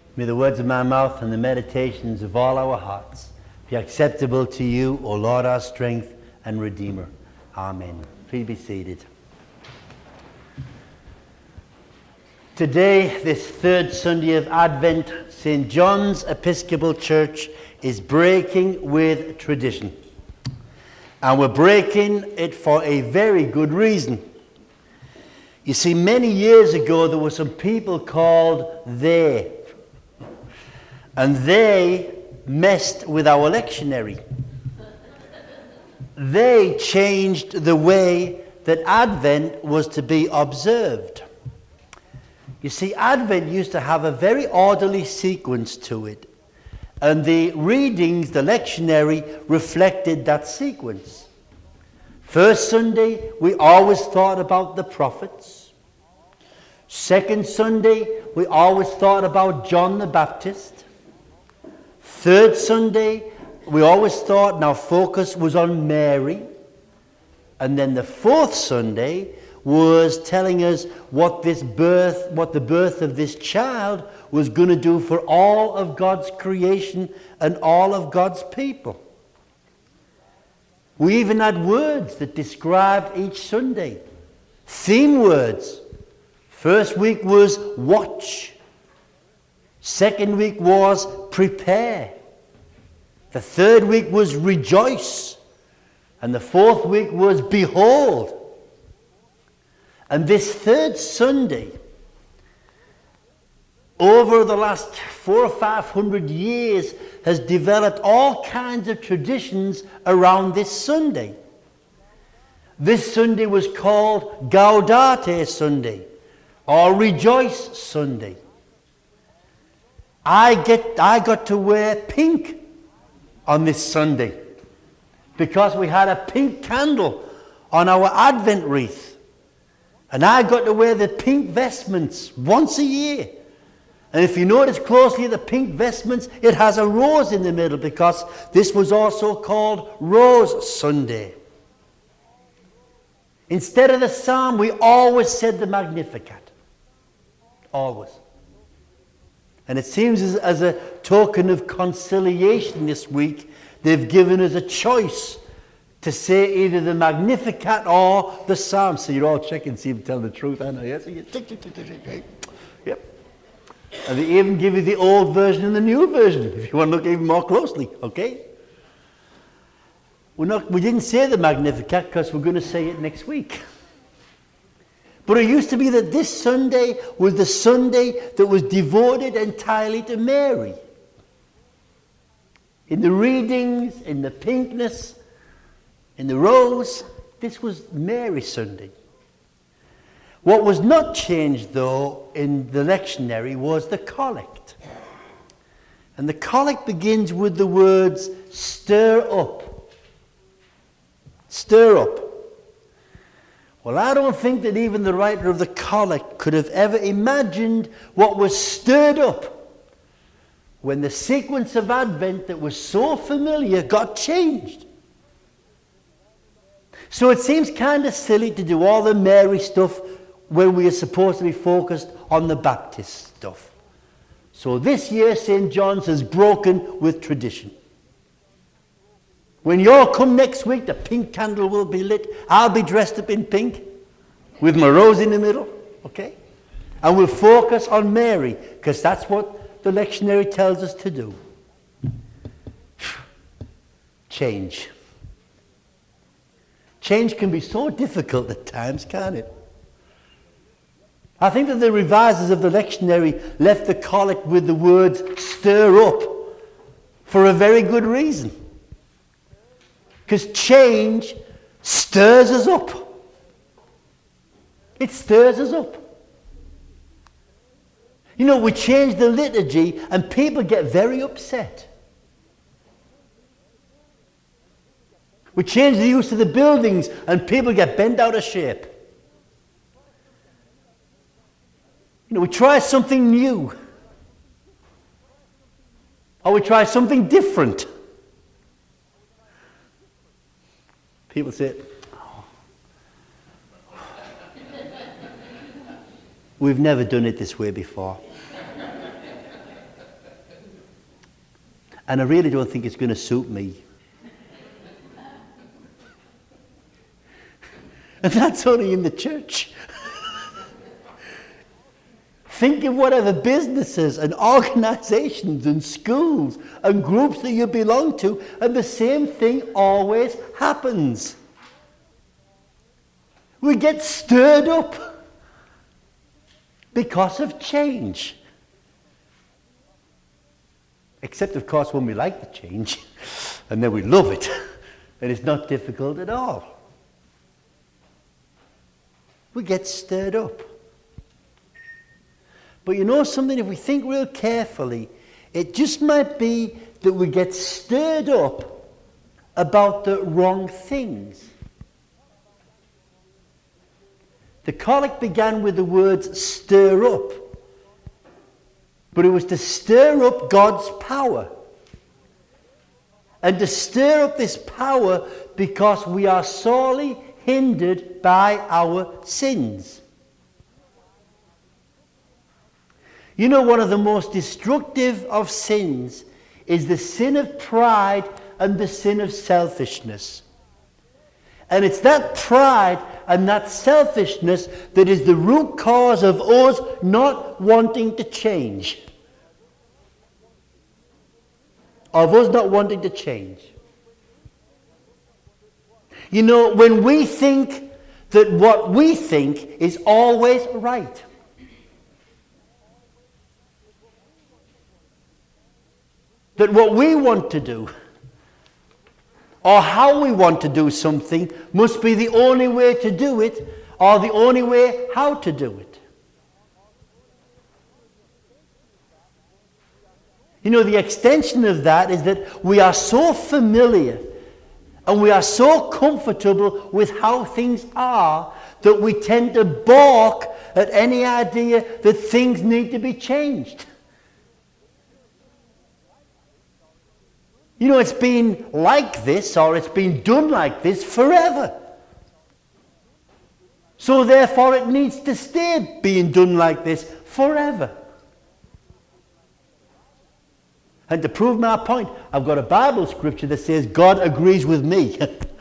May the words of my mouth and the meditations of all our hearts be acceptable to you, O Lord, our strength and Redeemer. Amen. Please be seated. Today, this third Sunday of Advent, St. John's Episcopal Church is breaking with tradition. And we're breaking it for a very good reason. You see, many years ago, there were some people called they. And they messed with our lectionary. They changed the way that Advent was to be observed. You see, Advent used to have a very orderly sequence to it. And the readings, the lectionary, reflected that sequence. First Sunday, we always thought about the prophets. Second Sunday, we always thought about John the Baptist. Third Sunday, we always thought our focus was on Mary. And then the fourth Sunday was telling us what the birth of this child was going to do for all of God's creation and all of God's people. We even had words that described each Sunday. Theme words. First week was watch. Second week was prepare. The third week was rejoice. And the fourth week was behold. And this third Sunday, over the last 400 or 500 years, has developed all kinds of traditions around this Sunday. This Sunday was called Gaudete Sunday, or Rejoice Sunday. I got to wear pink on this Sunday because we had a pink candle on our Advent wreath. And I got to wear the pink vestments once a year. And if you notice closely, the pink vestments, it has a rose in the middle because this was also called Rose Sunday. Instead of the psalm, we always said the Magnificat. Always. And it seems as a token of conciliation this week, they've given us a choice to say either the Magnificat or the Psalm. So you're all checking, see if you tell the truth. I know, yes? So you tick. Yep. And they even give you the old version and the new version, if you want to look even more closely, okay? We didn't say the Magnificat because we're going to say it next week. But it used to be that this Sunday was the Sunday that was devoted entirely to Mary. In the readings, in the pinkness, in the rose, this was Mary Sunday. What was not changed, though, in the lectionary was the collect. And the collect begins with the words, stir up. Stir up. Well, I don't think that even the writer of the collect could have ever imagined what was stirred up when the sequence of Advent that was so familiar got changed. So it seems kind of silly to do all the Mary stuff when we are supposed to be focused on the Baptist stuff. So this year, St. John's has broken with tradition. When you all come next week, the pink candle will be lit. I'll be dressed up in pink with my rose in the middle, okay? And we'll focus on Mary because that's what the lectionary tells us to do. Change. Change can be so difficult at times, can't it? I think that the revisers of the lectionary left the collect with the words stir up for a very good reason. Because change stirs us up. It stirs us up. You know, we change the liturgy and people get very upset. We change the use of the buildings and people get bent out of shape. You know, we try something new. Or we try something different. People say, we've never done it this way before. And I really don't think it's going to suit me. And that's only in the church. Think of whatever businesses and organizations and schools and groups that you belong to, and the same thing always happens. We get stirred up because of change. Except, of course, when we like the change, and then we love it, and it's not difficult at all. We get stirred up. But you know something, if we think real carefully, it just might be that we get stirred up about the wrong things. The collect began with the words stir up, but it was to stir up God's power. And to stir up this power because we are sorely hindered by our sins. You know, one of the most destructive of sins is the sin of pride and the sin of selfishness. And it's that pride and that selfishness that is the root cause of us not wanting to change. Of us not wanting to change. You know, when we think that what we think is always right. That what we want to do, or how we want to do something, must be the only way to do it, or the only way how to do it. You know, the extension of that is that we are so familiar and we are so comfortable with how things are that we tend to balk at any idea that things need to be changed. You know, it's been like this, or it's been done like this forever. So therefore it needs to stay being done like this forever. And to prove my point, I've got a Bible scripture that says God agrees with me.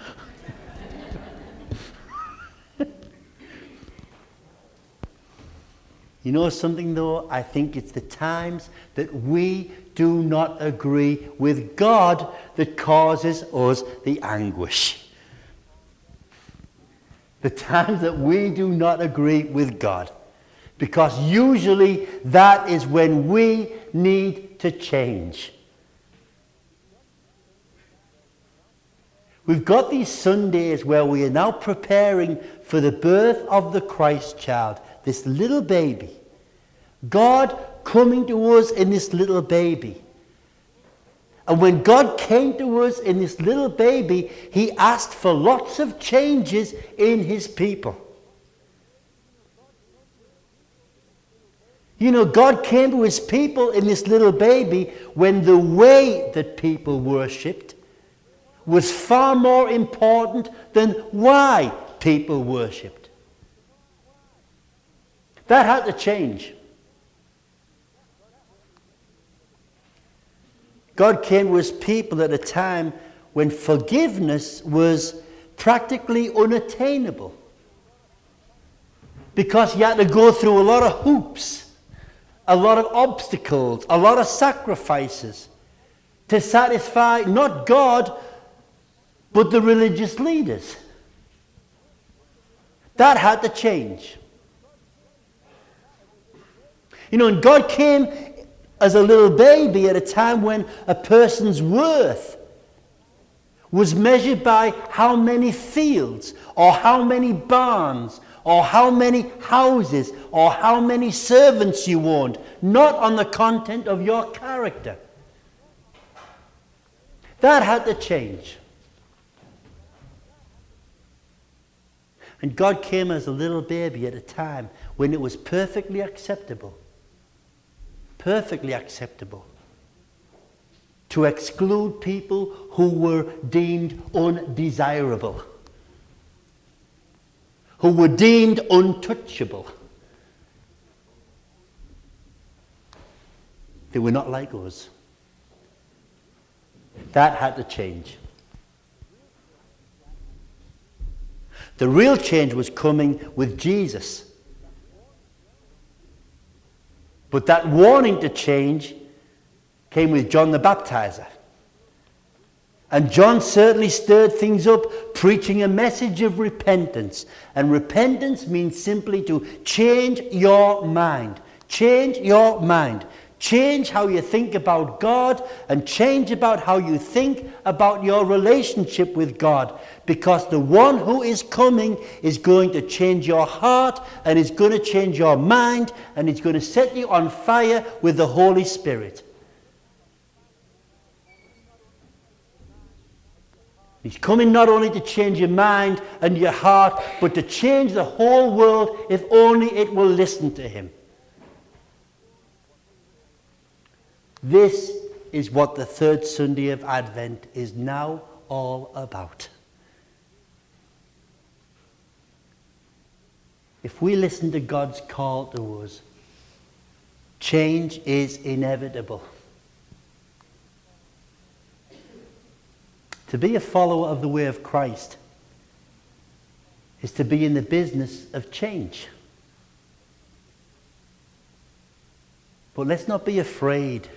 You know something though? I think it's the times that we do not agree with God that causes us the anguish. The times that we do not agree with God. Because usually that is when we need to change. We've got these Sundays where we are now preparing for the birth of the Christ child, this little baby. God coming to us in this little baby. And when God came to us in this little baby, he asked for lots of changes in his people. You know, God came to his people in this little baby when the way that people worshipped was far more important than why people worshipped. That had to change. God came to his people at a time when forgiveness was practically unattainable. Because you had to go through a lot of hoops, a lot of obstacles, a lot of sacrifices to satisfy not God, but the religious leaders. That had to change. You know, and God came as a little baby at a time when a person's worth was measured by how many fields, or how many barns, or how many houses, or how many servants you owned, not on the content of your character. That had to change. And God came as a little baby at a time when it was perfectly acceptable to exclude people who were deemed undesirable, who were deemed untouchable. They were not like us. That had to change. The real change was coming with Jesus. But that warning to change came with John the Baptizer. And John certainly stirred things up, preaching a message of repentance. And repentance means simply to change your mind. Change your mind. Change how you think about God and change about how you think about your relationship with God. Because the one who is coming is going to change your heart and is going to change your mind and is going to set you on fire with the Holy Spirit. He's coming not only to change your mind and your heart, but to change the whole world if only it will listen to him. This is what the third Sunday of Advent is now all about. If we listen to God's call to us, change is inevitable. To be a follower of the way of Christ is to be in the business of change. But let's not be afraid.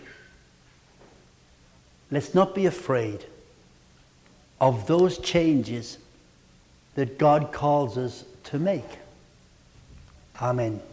Let's not be afraid of those changes that God calls us to make. Amen.